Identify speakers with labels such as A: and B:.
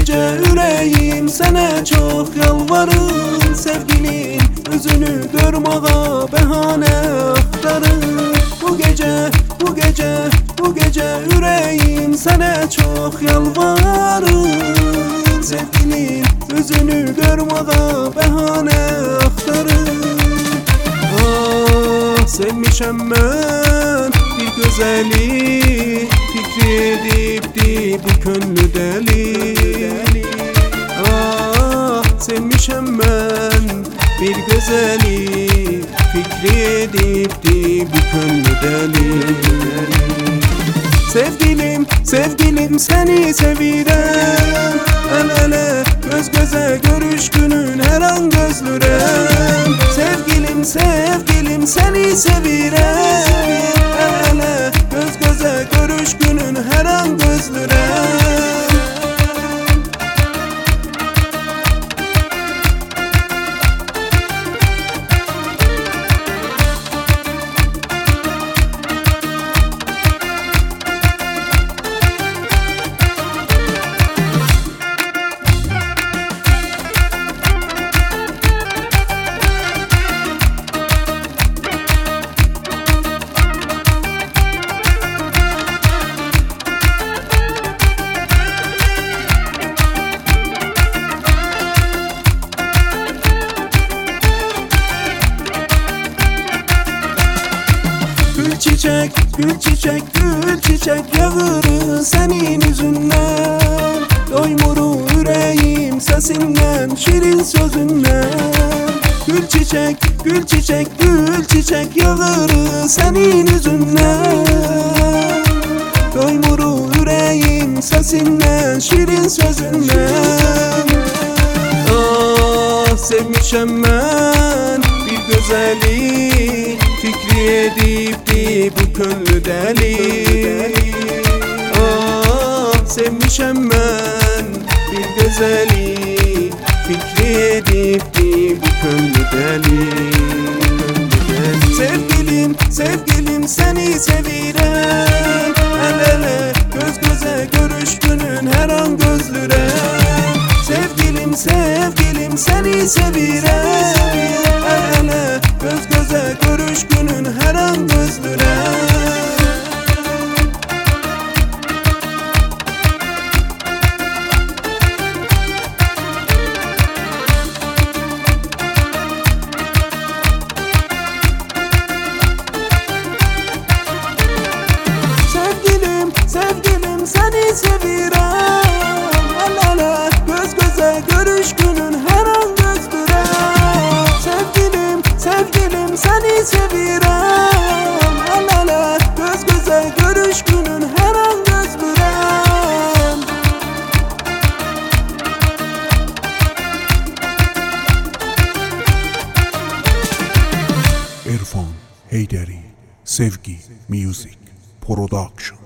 A: gece ürəyim sənə çox yalvarır. Sevgilin özünü görməğa bəhanə axtarır. Bu gece ürəyim sənə çox yalvarır. Sevgilin özünü görməğa bəhanə axtarır. Sevmişəm mən bir gözəli, fikri edibdi bu könlü dəli. Sevmişəm mən bir gözəli, fikri edibdi bu könlü dəli. Sevgilim səni sevirəm, əl-ələ, göz-gözə görüş günün hər an gözlürəm. Sevgilim səni sevirəm, əl-ələ, göz-gözə görüş günün hər an gözlürəm. Gül çiçek yağırı senin yüzünden. Doymuru yüreğim sesinden, şirin sözünden. Gül çiçek yağırı senin yüzünden. Doymuru yüreğim sesinden, şirin sözünden. Sevmişəm mən bir gözəli, fikri edibdi bu könlü dəli. Sevmişəm mən bir gözəli, fikri edibdi bu könlü dəli. Sevgilim səni sevirəm, əl-ələ, göz-gözə görüş günün hər an gözlürəm. Sevgilim səni sevirəm, əl-ələ, göz-gözə görüş günün hər an gözlürəm. Sevgilim səni sevirəm, əl-ələ, göz-gözə görüş günün hər an gözlürəm. Sevgilim səni sevirəm, əl-ələ, göz-gözə görüş günün hər an gözlürəm.
B: İrfan Heyderi, Sevgi Music Production.